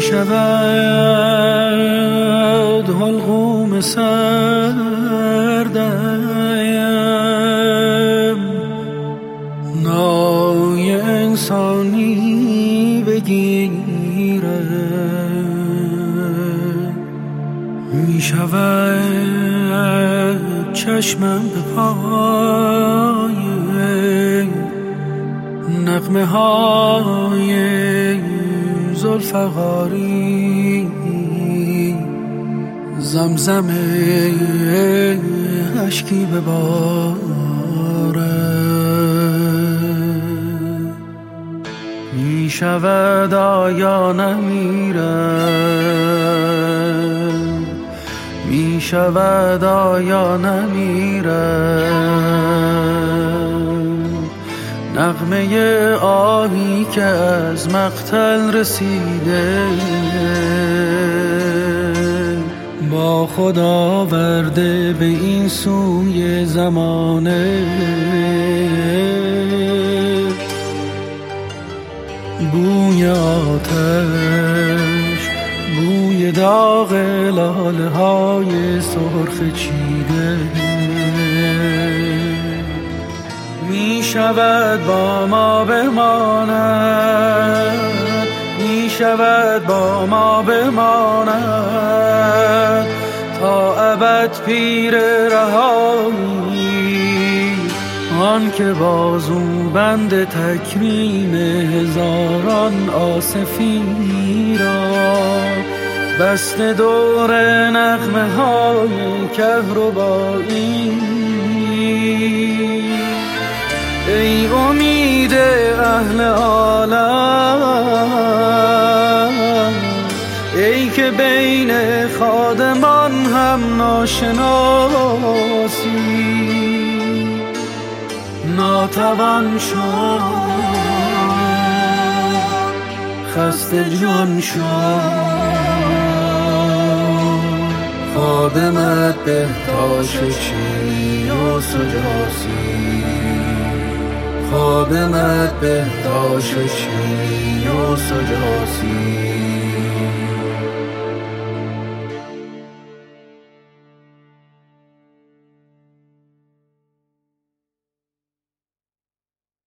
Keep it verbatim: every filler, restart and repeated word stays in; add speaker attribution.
Speaker 1: شود حلقوم سردم، نای انسانی بگیره، می شود چشمم به پای نغمه های ذوالفقاری، زمزمه اشکی بباره. می شود آیا نمیره، می شود آیا نمیره، نغمه آهی که از مقتل رسیده، با خود آورده به این سوی زمانه. بوی آتش، بوی داغ لاله های سرخ چیده، می شود با ما بماند، می شود با ما بماند، تا ابد پیر رهایی، آن که بازو بند تکریم هزاران آصفی را بسته دور نغمه های کهربایی. ای امید اهل عالم، ای که بین خادمان هم ناشناسی، ناتوان شد، خسته جان شد، خادمت بهتاش چینی و سجاسی، خادمت بهتاش چینی و سجاسی.